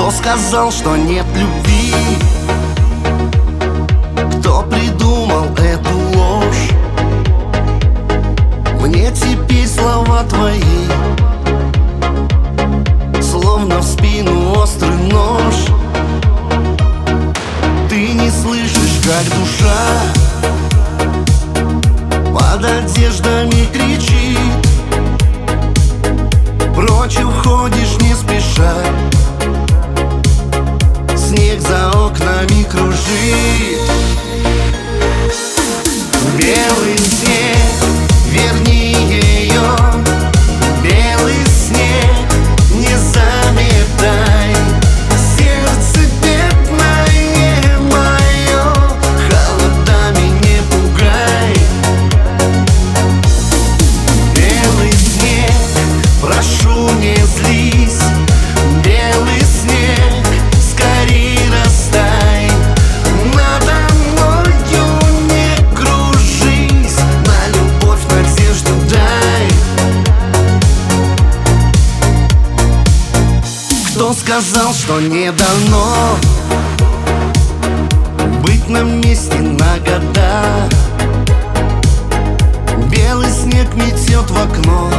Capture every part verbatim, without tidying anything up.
Кто сказал, что нет любви? Кто придумал эту ложь? Мне теперь слова твои словно в спину острый нож. Ты не слышишь, как душа под одеждами кричит. Прочь уходишь не спеша, снег за окнами кружит. Белый снег, верни ее. Белый снег, не заметай. Сердце бедное мое, холодами не пугай. Белый снег, прошу, не злись. Белый снег, скорей растай. Надо мною не кружись, на любовь надежду дай. Кто сказал, что не дано быть на месте на года? Белый снег метет в окно,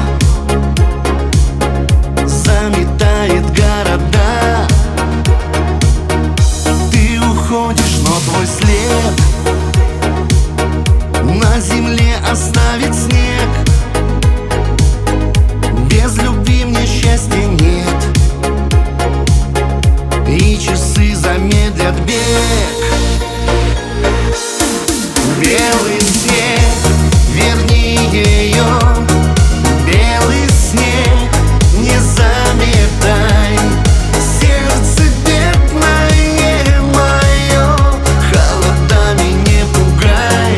заметает города. Ты уходишь, но твой след на земле оставит снег. Без любви мне счастья нет, и часы замедлят бег. Белый снег, верни ее. Белый снег, не заметай. Сердце бедное мое, холодами не пугай.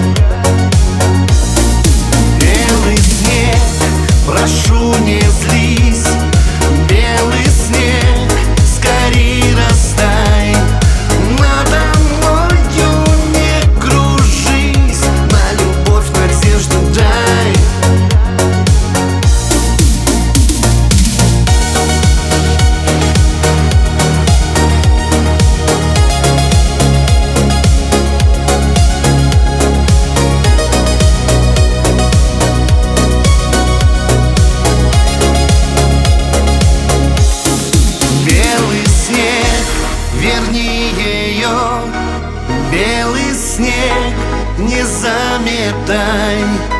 Белый снег, прошу, не злись. Белый снег, скорей растай. Надо мною не кружись, на любовь надежду дай. Белый снег, верни ее. Белый снег, не заметай.